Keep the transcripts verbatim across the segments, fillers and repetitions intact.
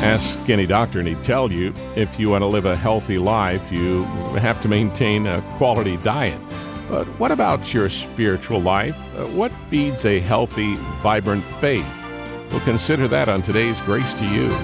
Ask any doctor and he'd tell you if you want to live a healthy life, you have to maintain a quality diet. But what about your spiritual life? Uh, what feeds a healthy, vibrant faith? We'll consider that on today's Grace to You.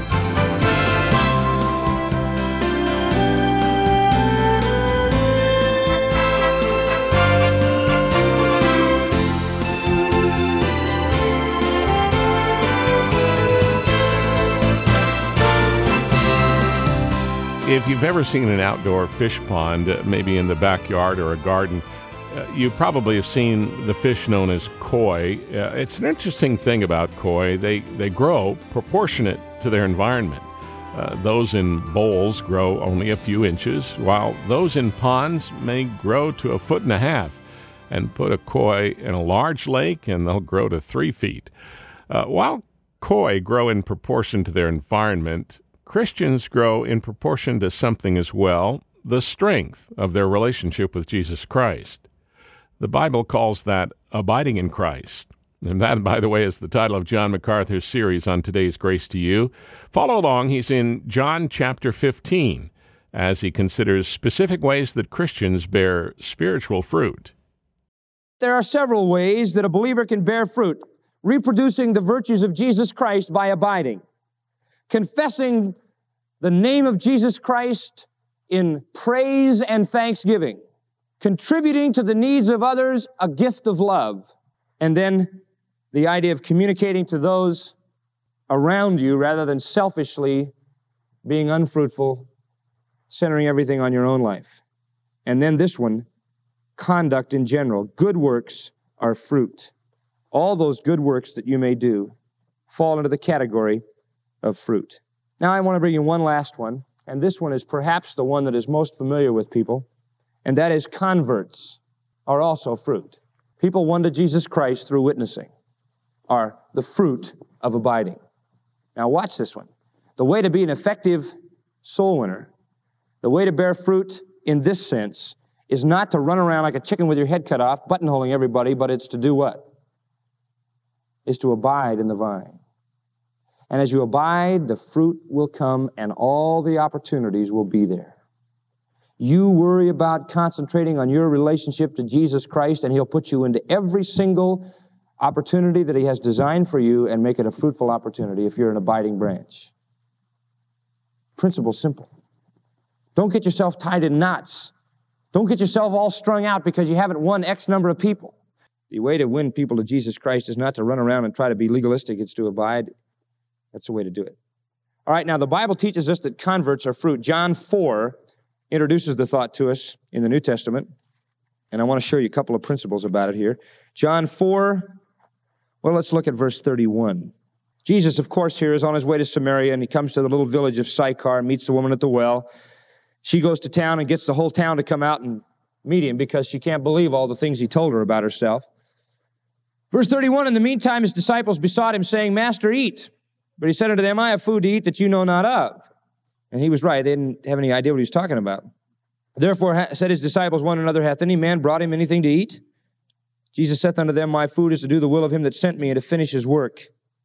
If you've ever seen an outdoor fish pond, uh, maybe in the backyard or a garden, uh, you probably have seen the fish known as koi. Uh, it's an interesting thing about koi. They, they grow proportionate to their environment. Uh, those in bowls grow only a few inches, while those in ponds may grow to a foot and a half. And put a koi in a large lake, and they'll grow to three feet. Uh, while koi grow in proportion to their environment, Christians grow in proportion to something as well, the strength of their relationship with Jesus Christ. The Bible calls that abiding in Christ. And that, by the way, is the title of John MacArthur's series on today's Grace to You. Follow along. He's in John chapter fifteen as he considers specific ways that Christians bear spiritual fruit. There are several ways that a believer can bear fruit, reproducing the virtues of Jesus Christ by abiding. Confessing the name of Jesus Christ in praise and thanksgiving, contributing to the needs of others a gift of love, and then the idea of communicating to those around you rather than selfishly being unfruitful, centering everything on your own life. And then this one, conduct in general. Good works are fruit. All those good works that you may do fall into the category of fruit. Now I want to bring you one last one, and this one is perhaps the one that is most familiar with people, and that is converts are also fruit. People won to Jesus Christ through witnessing are the fruit of abiding. Now watch this one. The way to be an effective soul winner, the way to bear fruit in this sense, is not to run around like a chicken with your head cut off, buttonholing everybody, but it's to do what? Is to abide in the vine. And as you abide, the fruit will come and all the opportunities will be there. You worry about concentrating on your relationship to Jesus Christ, and He'll put you into every single opportunity that He has designed for you and make it a fruitful opportunity if you're an abiding branch. Principle simple. Don't get yourself tied in knots. Don't get yourself all strung out because you haven't won X number of people. The way to win people to Jesus Christ is not to run around and try to be legalistic. It's to abide. That's the way to do it. All right, now the Bible teaches us that converts are fruit. John four introduces the thought to us in the New Testament, and I want to show you a couple of principles about it here. John four, well, let's look at verse thirty-one. Jesus, of course, here is on his way to Samaria, and he comes to the little village of Sychar, meets the woman at the well. She goes to town and gets the whole town to come out and meet him because she can't believe all the things he told her about herself. Verse thirty-one, in the meantime, his disciples besought him, saying, Master, eat. But he said unto them, I have food to eat that you know not of. And he was right. They didn't have any idea what he was talking about. Therefore ha- said his disciples one another, Hath any man brought him anything to eat? Jesus saith unto them, My food is to do the will of him that sent me and to finish his work.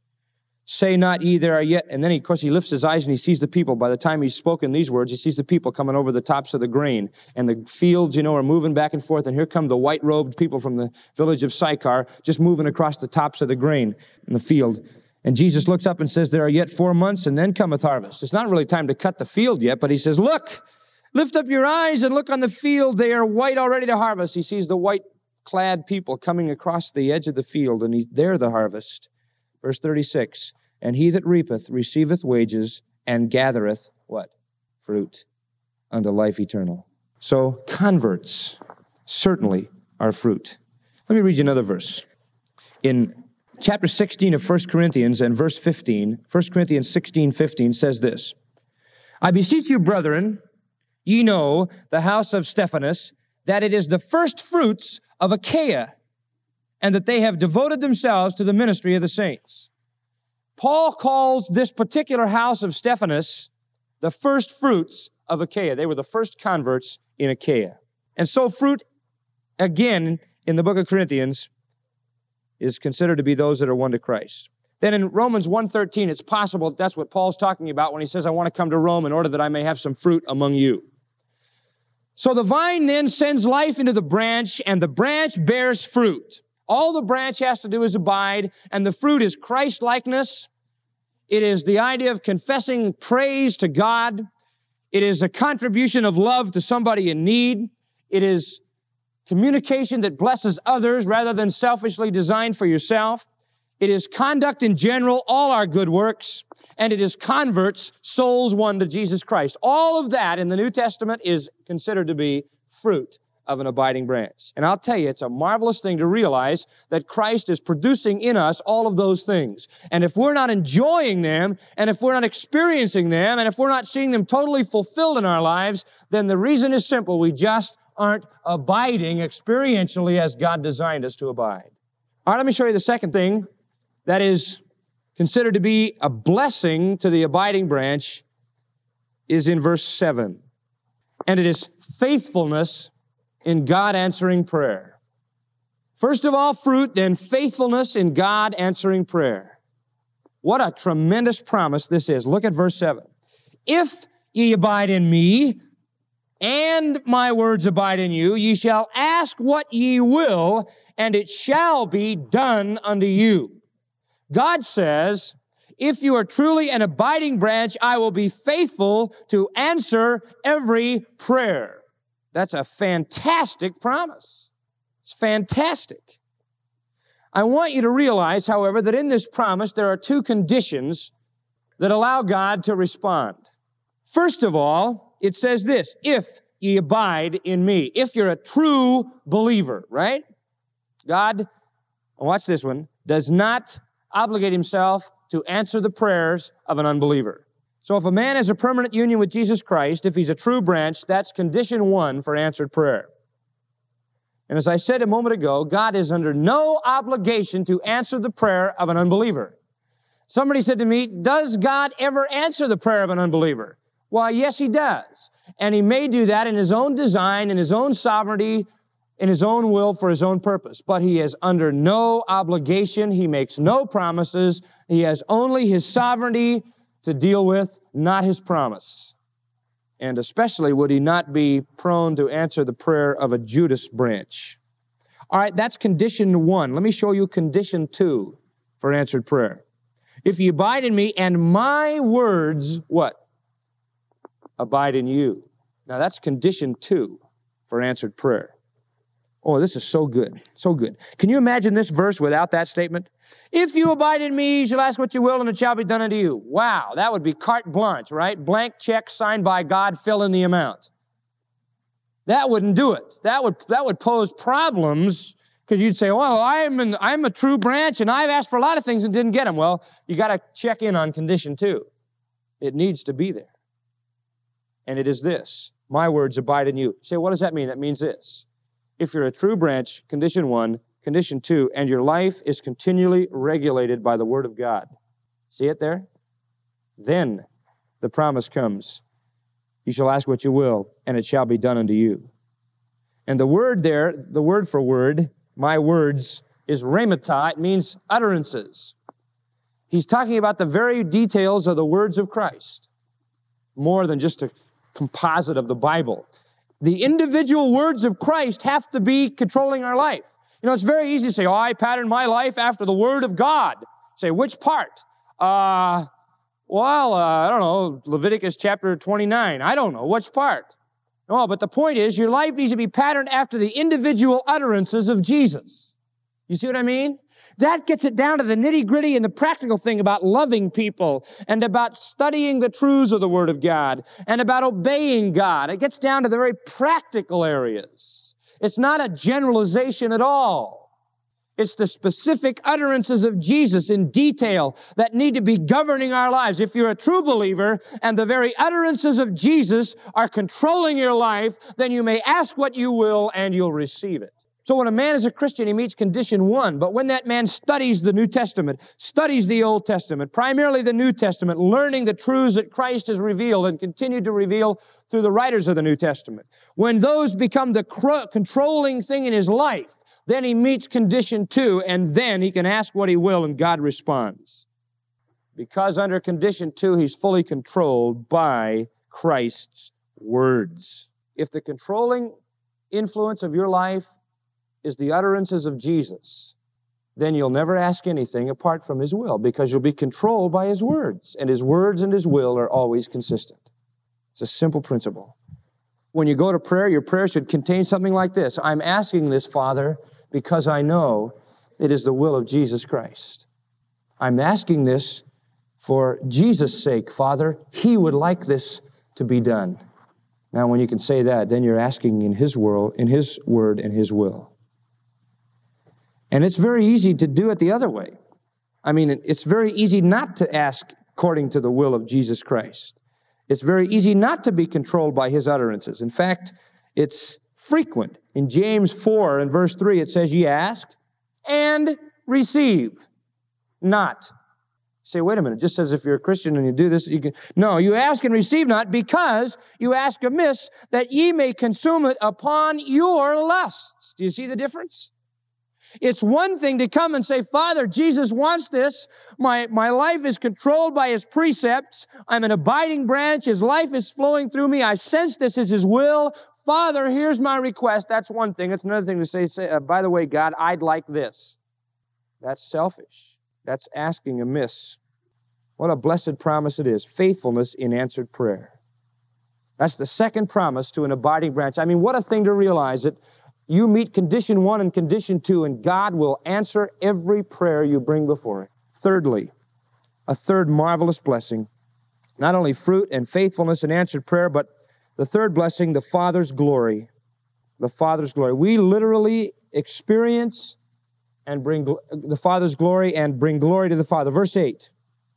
Say not ye, there are yet... And then, he, of course, he lifts his eyes and he sees the people. By the time he's spoken these words, he sees the people coming over the tops of the grain. And the fields, you know, are moving back and forth. And here come the white-robed people from the village of Sychar, just moving across the tops of the grain in the field. And Jesus looks up and says, There are yet four months, and then cometh harvest. It's not really time to cut the field yet, but he says, Look, lift up your eyes and look on the field. They are white already to harvest. He sees the white-clad people coming across the edge of the field, and he, they're the harvest. Verse thirty-six, And he that reapeth receiveth wages, and gathereth, what? Fruit unto life eternal. So converts certainly are fruit. Let me read you another verse. In chapter sixteen of First Corinthians and verse fifteen, First Corinthians sixteen, fifteen says this, I beseech you, brethren, ye know the house of Stephanas, that it is the first fruits of Achaia, and that they have devoted themselves to the ministry of the saints. Paul calls this particular house of Stephanas the first fruits of Achaia. They were the first converts in Achaia. And so fruit, again, in the book of Corinthians, is considered to be those that are won to Christ. Then in Romans one thirteen, it's possible that that's what Paul's talking about when he says, I want to come to Rome in order that I may have some fruit among you. So the vine then sends life into the branch, and the branch bears fruit. All the branch has to do is abide, and the fruit is Christ-likeness. It is the idea of confessing praise to God. It is a contribution of love to somebody in need. It is communication that blesses others rather than selfishly designed for yourself. It is conduct in general, all our good works, and it is converts, souls won to Jesus Christ. All of that in the New Testament is considered to be fruit of an abiding branch. And I'll tell you, it's a marvelous thing to realize that Christ is producing in us all of those things. And if we're not enjoying them, and if we're not experiencing them, and if we're not seeing them totally fulfilled in our lives, then the reason is simple. We just aren't abiding experientially as God designed us to abide. All right, let me show you the second thing that is considered to be a blessing to the abiding branch is in verse seven. And it is faithfulness in God answering prayer. First of all, fruit, then faithfulness in God answering prayer. What a tremendous promise this is. Look at verse seven. If ye abide in me, and my words abide in you, ye shall ask what ye will, and it shall be done unto you. God says, if you are truly an abiding branch, I will be faithful to answer every prayer. That's a fantastic promise. It's fantastic. I want you to realize, however, that in this promise there are two conditions that allow God to respond. First of all, it says this, if ye abide in me. If you're a true believer, right? God, watch this one, does not obligate himself to answer the prayers of an unbeliever. So if a man has a permanent union with Jesus Christ, if he's a true branch, that's condition one for answered prayer. And as I said a moment ago, God is under no obligation to answer the prayer of an unbeliever. Somebody said to me, does God ever answer the prayer of an unbeliever? Well, yes, he does. And he may do that in his own design, in his own sovereignty, in his own will for his own purpose. But he is under no obligation. He makes no promises. He has only his sovereignty to deal with, not his promise. And especially would he not be prone to answer the prayer of a Judas branch. All right, that's condition one. Let me show you condition two for answered prayer. If you abide in me and my words, what? Abide in you. Now that's condition two for answered prayer. Oh, this is so good, so good. Can you imagine this verse without that statement? If you abide in me, you shall ask what you will, and it shall be done unto you. Wow, that would be carte blanche, right? Blank check signed by God, fill in the amount. That wouldn't do it. That would, that would pose problems, because you'd say, well, I'm, an, I'm a true branch, and I've asked for a lot of things and didn't get them. Well, you got to check in on condition two. It needs to be there. And it is this, my words abide in you. You say, what does that mean? That means this. If you're a true branch, condition one, condition two, and your life is continually regulated by the Word of God. See it there? Then the promise comes. You shall ask what you will, and it shall be done unto you. And the word there, the word for word, my words, is rhemata. It means utterances. He's talking about the very details of the words of Christ, more than just a composite of the Bible. The individual words of Christ have to be controlling our life. You know, it's very easy to say, oh, I pattern my life after the Word of God. Say, which part? Uh, well, uh, I don't know, Leviticus chapter twenty-nine. I don't know, which part? No, but the point is, your life needs to be patterned after the individual utterances of Jesus. You see what I mean? That gets it down to the nitty-gritty and the practical thing about loving people and about studying the truths of the Word of God and about obeying God. It gets down to the very practical areas. It's not a generalization at all. It's the specific utterances of Jesus in detail that need to be governing our lives. If you're a true believer and the very utterances of Jesus are controlling your life, then you may ask what you will and you'll receive it. So when a man is a Christian, he meets condition one. But when that man studies the New Testament, studies the Old Testament, primarily the New Testament, learning the truths that Christ has revealed and continued to reveal through the writers of the New Testament, when those become the cr- controlling thing in his life, then he meets condition two, and then he can ask what he will, and God responds. Because under condition two, he's fully controlled by Christ's words. If the controlling influence of your life is the utterances of Jesus, then you'll never ask anything apart from his will, because you'll be controlled by his words, and his words and his will are always consistent. It's a simple principle. When you go to prayer, your prayer should contain something like this: I'm asking this, Father, because I know it is the will of Jesus Christ. I'm asking this for Jesus' sake, Father. He would like this to be done. Now, when you can say that, then you're asking in his world, in his word and his will. And it's very easy to do it the other way. I mean, it's very easy not to ask according to the will of Jesus Christ. It's very easy not to be controlled by his utterances. In fact, it's frequent. In James four and verse three, it says, ye ask and receive not. Say, wait a minute, it just says if you're a Christian and you do this, you can... No, you ask and receive not, because you ask amiss, that ye may consume it upon your lusts. Do you see the difference? It's one thing to come and say, Father, Jesus wants this. My, my life is controlled by his precepts. I'm an abiding branch. His life is flowing through me. I sense this is his will. Father, here's my request. That's one thing. It's another thing to say, say uh, by the way, God, I'd like this. That's selfish. That's asking amiss. What a blessed promise it is. Faithfulness in answered prayer. That's the second promise to an abiding branch. I mean, what a thing to realize that you meet condition one and condition two, and God will answer every prayer you bring before him. Thirdly, a third marvelous blessing, not only fruit and faithfulness in answered prayer, but the third blessing, the Father's glory. The Father's glory. We literally experience and bring gl- the Father's glory and bring glory to the Father. Verse eight,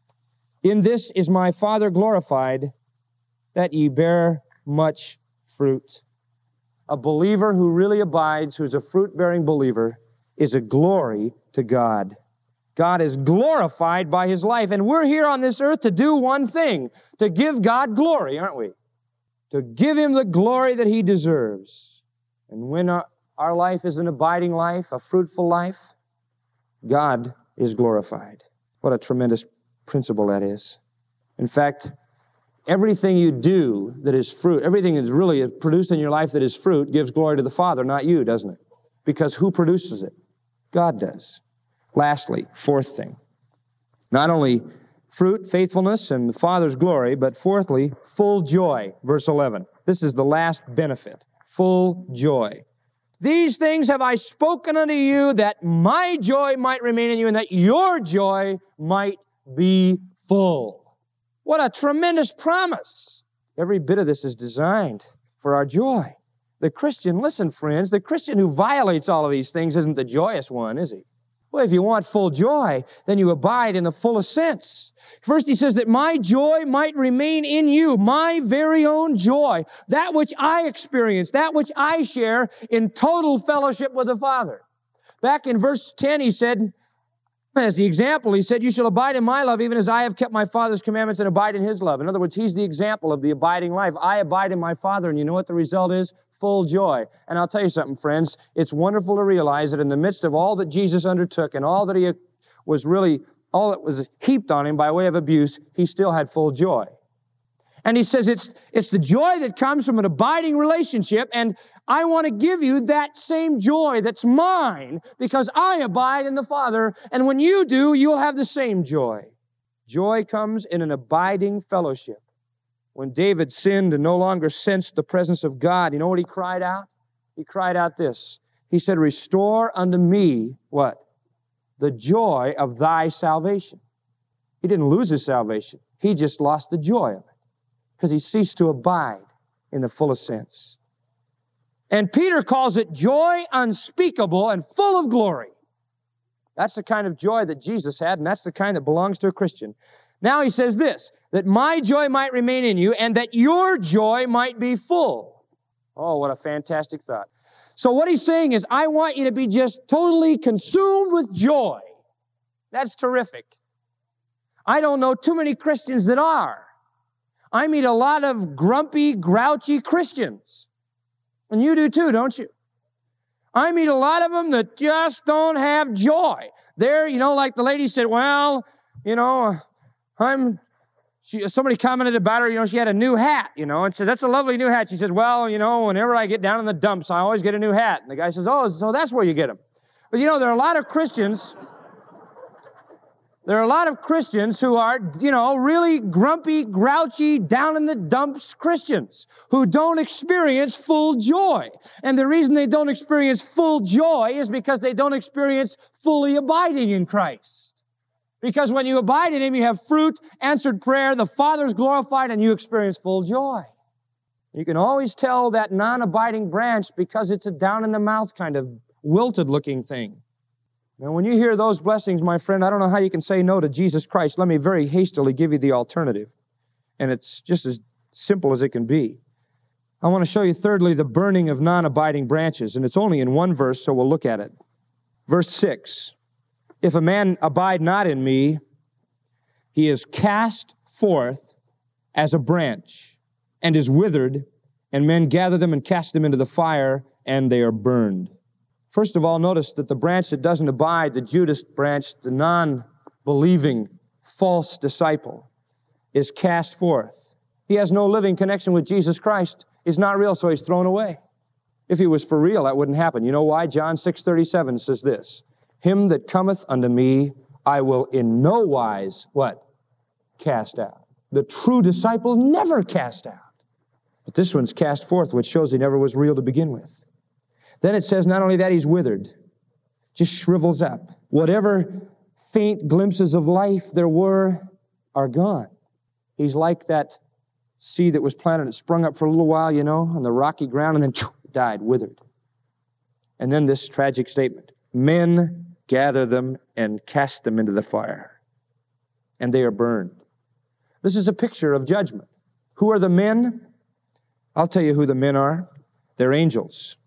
in this is my Father glorified, that ye bear much fruit. A believer who really abides, who's a fruit-bearing believer, is a glory to God. God is glorified by his life, and we're here on this earth to do one thing, to give God glory, aren't we? To give him the glory that he deserves. And when our, our life is an abiding life, a fruitful life, God is glorified. What a tremendous principle that is. In fact, everything you do that is fruit, everything that's really produced in your life that is fruit, gives glory to the Father, not you, doesn't it? Because who produces it? God does. Lastly, fourth thing, not only fruit, faithfulness, and the Father's glory, but fourthly, full joy. Verse eleven. This is the last benefit. Full joy. These things have I spoken unto you, that my joy might remain in you, and that your joy might be full. What a tremendous promise. Every bit of this is designed for our joy. The Christian, listen, friends, the Christian who violates all of these things isn't the joyous one, is he? Well, if you want full joy, then you abide in the fullest sense. First, he says that my joy might remain in you, my very own joy, that which I experience, that which I share in total fellowship with the Father. Back in verse ten, he said, as the example, he said, you shall abide in my love, even as I have kept my Father's commandments and abide in his love. In other words, he's the example of the abiding life. I abide in my Father, and you know what the result is? Full joy. And I'll tell you something, friends. It's wonderful to realize that in the midst of all that Jesus undertook and all that he was really, all that was heaped on him by way of abuse, he still had full joy. And he says it's, it's the joy that comes from an abiding relationship, and I want to give you that same joy that's mine because I abide in the Father, and when you do, you'll have the same joy. Joy comes in an abiding fellowship. When David sinned and no longer sensed the presence of God, you know what he cried out? He cried out this. He said, restore unto me, what? The joy of thy salvation. He didn't lose his salvation. He just lost the joy of it because he ceased to abide in the fullest sense. And Peter calls it joy unspeakable and full of glory. That's the kind of joy that Jesus had, and that's the kind that belongs to a Christian. Now he says this, that my joy might remain in you, and that your joy might be full. Oh, what a fantastic thought. So what he's saying is, I want you to be just totally consumed with joy. That's terrific. I don't know too many Christians that are. I meet a lot of grumpy, grouchy Christians. And you do too, don't you? I meet a lot of them that just don't have joy. They're, you know, like the lady said, well, you know, I'm, she, somebody commented about her, you know, she had a new hat, you know, and said, that's a lovely new hat. She says, well, you know, whenever I get down in the dumps, I always get a new hat. And the guy says, oh, so that's where you get them. But, you know, there are a lot of Christians, there are a lot of Christians who are, you know, really grumpy, grouchy, down in the dumps Christians who don't experience full joy. And the reason they don't experience full joy is because they don't experience fully abiding in Christ. Because when you abide in Him, you have fruit, answered prayer, the Father's glorified, and you experience full joy. You can always tell that non-abiding branch because it's a down-in-the-mouth kind of wilted-looking thing. Now, when you hear those blessings, my friend, I don't know how you can say no to Jesus Christ. Let me very hastily give you the alternative. And it's just as simple as it can be. I want to show you, thirdly, the burning of non-abiding branches. And it's only in one verse, so we'll look at it. Verse six. If a man abide not in me, he is cast forth as a branch and is withered, and men gather them and cast them into the fire, and they are burned. First of all, notice that the branch that doesn't abide, the Judas branch, the non-believing false disciple, is cast forth. He has no living connection with Jesus Christ. He's not real, so he's thrown away. If he was for real, that wouldn't happen. You know why? John six thirty-seven says this, him that cometh unto me, I will in no wise, what? Cast out. The true disciple never cast out. But this one's cast forth, which shows he never was real to begin with. Then it says not only that, he's withered, just shrivels up. Whatever faint glimpses of life there were are gone. He's like that seed that was planted and sprung up for a little while, you know, on the rocky ground, and then choo, died, withered. And then this tragic statement, men gather them and cast them into the fire, and they are burned. This is a picture of judgment. Who are the men? I'll tell you who the men are. They're angels.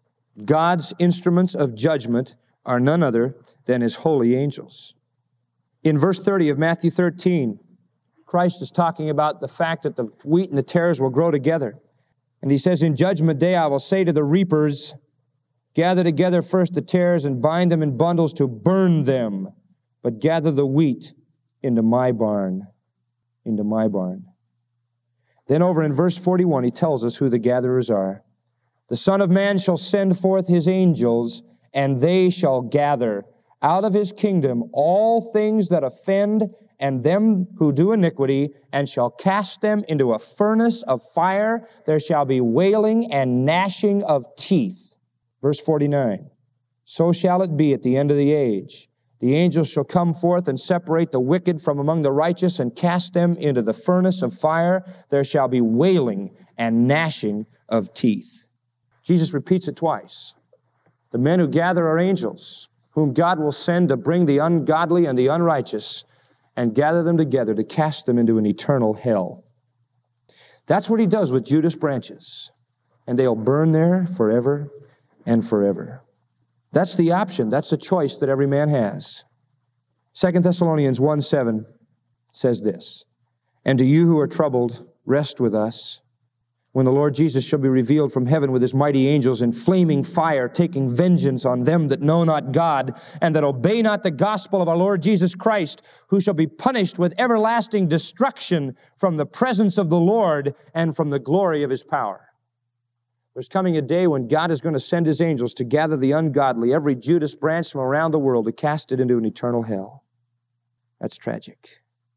God's instruments of judgment are none other than His holy angels. In verse thirty of Matthew thirteen, Christ is talking about the fact that the wheat and the tares will grow together. And He says, in judgment day I will say to the reapers, gather together first the tares and bind them in bundles to burn them, but gather the wheat into my barn, into my barn. Then over in verse forty-one, He tells us who the gatherers are. The Son of Man shall send forth His angels, and they shall gather out of His kingdom all things that offend and them who do iniquity, and shall cast them into a furnace of fire. There shall be wailing and gnashing of teeth. Verse forty-nine, so shall it be at the end of the age. The angels shall come forth and separate the wicked from among the righteous and cast them into the furnace of fire. There shall be wailing and gnashing of teeth. Jesus repeats it twice. The men who gather are angels, whom God will send to bring the ungodly and the unrighteous and gather them together to cast them into an eternal hell. That's what He does with Judas branches, and they'll burn there forever and forever. That's the option. That's the choice that every man has. Second Thessalonians one seven says this, and to you who are troubled, rest with us, when the Lord Jesus shall be revealed from heaven with His mighty angels in flaming fire, taking vengeance on them that know not God, and that obey not the gospel of our Lord Jesus Christ, who shall be punished with everlasting destruction from the presence of the Lord and from the glory of His power. There's coming a day when God is going to send His angels to gather the ungodly, every Judas branch from around the world, to cast it into an eternal hell. That's tragic.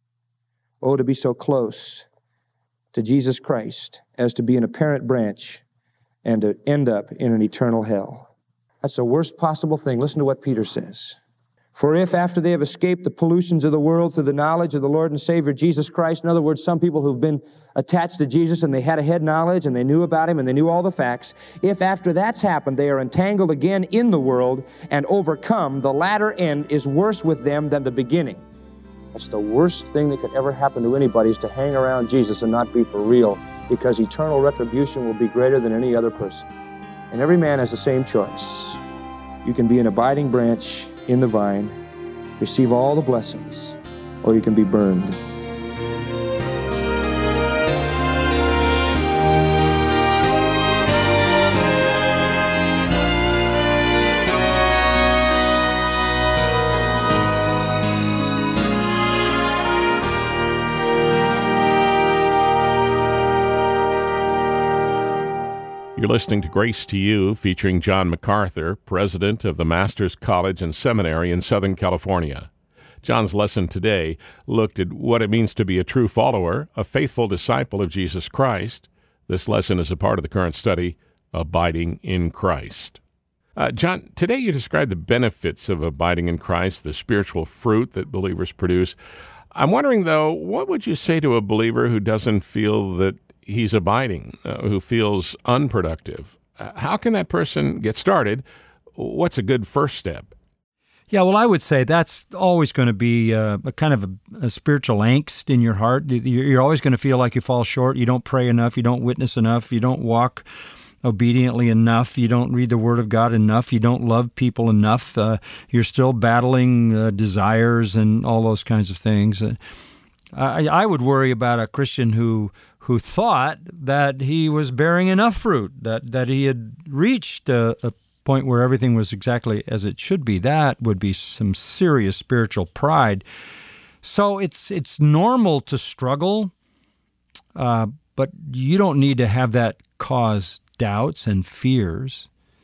Oh, to be so close to Jesus Christ as to be an apparent branch and to end up in an eternal hell. That's the worst possible thing. Listen to what Peter says. For if after they have escaped the pollutions of the world through the knowledge of the Lord and Savior Jesus Christ, in other words, some people who've been attached to Jesus and they had a head knowledge and they knew about Him and they knew all the facts, if after that's happened they are entangled again in the world and overcome, the latter end is worse with them than the beginning. That's the worst thing that could ever happen to anybody, is to hang around Jesus and not be for real, because eternal retribution will be greater than any other person. And every man has the same choice. You can be an abiding branch in the vine, receive all the blessings, or you can be burned. You're listening to Grace to You, featuring John MacArthur, president of the Masters College and Seminary in Southern California. John's lesson today looked at what it means to be a true follower, a faithful disciple of Jesus Christ. This lesson is a part of the current study, Abiding in Christ. Uh, John, today you described the benefits of abiding in Christ, the spiritual fruit that believers produce. I'm wondering, though, what would you say to a believer who doesn't feel that he's abiding, uh, who feels unproductive? Uh, how can that person get started? What's a good first step? Yeah, well, I would say that's always going to be uh, a kind of a, a spiritual angst in your heart. You're always going to feel like you fall short. You don't pray enough. You don't witness enough. You don't walk obediently enough. You don't read the Word of God enough. You don't love people enough. Uh, you're still battling uh, desires and all those kinds of things. Uh, I, I would worry about a Christian who who thought that he was bearing enough fruit, that, that he had reached a, a point where everything was exactly as it should be. That would be some serious spiritual pride. So it's it's normal to struggle, uh, but you don't need to have that cause doubts and fears.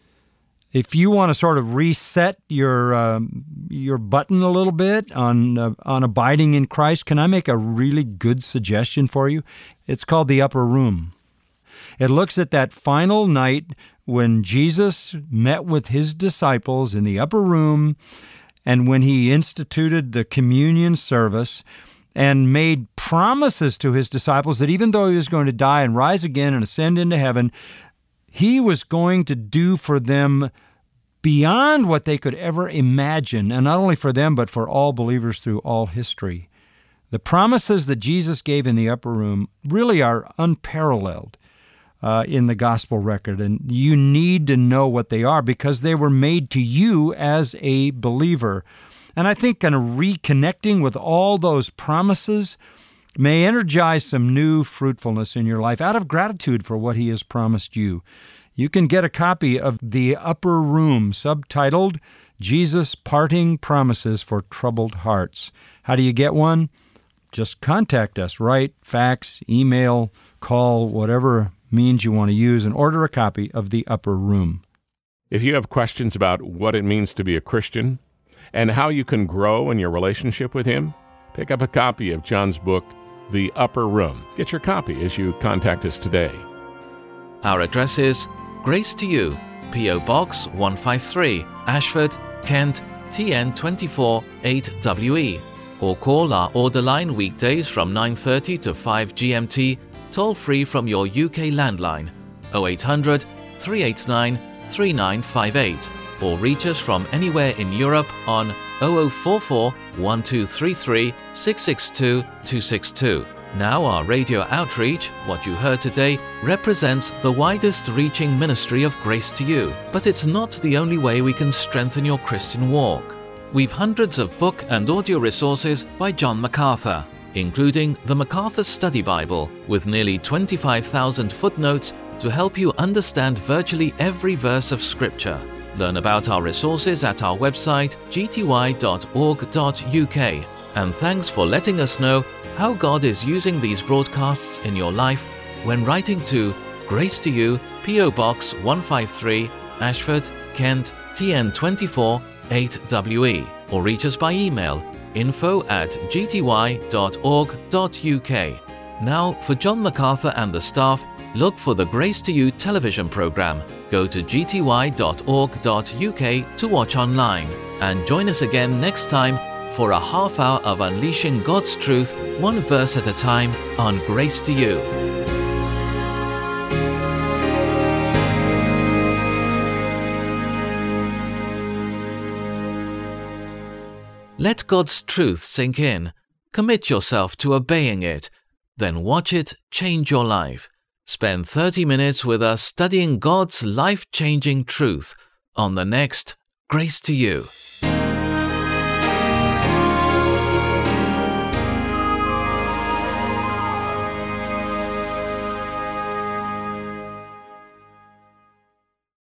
If you want to sort of reset your um, your button a little bit on uh, on abiding in Christ, can I make a really good suggestion for you? It's called the Upper Room. It looks at that final night when Jesus met with his disciples in the upper room, and when he instituted the communion service and made promises to his disciples that even though he was going to die and rise again and ascend into heaven, he was going to do for them beyond what they could ever imagine, and not only for them, but for all believers through all history. The promises that Jesus gave in the upper room really are unparalleled uh, in the gospel record, and you need to know what they are because they were made to you as a believer. And I think kind of reconnecting with all those promises may energize some new fruitfulness in your life out of gratitude for what he has promised you. You can get a copy of The Upper Room, subtitled Jesus' Parting Promises for Troubled Hearts. How do you get one? Just contact us. Write, fax, email, call, whatever means you want to use, and order a copy of The Upper Room. If you have questions about what it means to be a Christian and how you can grow in your relationship with him, pick up a copy of John's book, The Upper Room. Get your copy as you contact us today. Our address is Grace to You, P O Box one five three, Ashford, Kent, T N two four eight W E, or call our order line weekdays from nine thirty to five G M T, toll-free from your U K landline, oh eight hundred, three eight nine, three nine five eight, or reach us from anywhere in Europe on oh oh four four, one two three three, six six two, two six two. Now our radio outreach, what you heard today, represents the widest reaching ministry of Grace to You, but it's not the only way we can strengthen your Christian walk. We've hundreds of book and audio resources by John MacArthur, including the MacArthur Study Bible with nearly twenty-five thousand footnotes to help you understand virtually every verse of Scripture. Learn about our resources at our website g t y dot org dot u k, and thanks for letting us know how God is using these broadcasts in your life when writing to Grace to You, P O Box one five three, Ashford, Kent, T N two four eight W E, or reach us by email info at g t y dot org dot u k. Now, for John MacArthur and the staff, look for the Grace to You television program. Go to g t y dot org dot u k to watch online, and join us again next time for a half hour of unleashing God's truth, one verse at a time, on Grace to You. Let God's truth sink in. Commit yourself to obeying it. Then watch it change your life. Spend thirty minutes with us studying God's life-changing truth on the next Grace to You.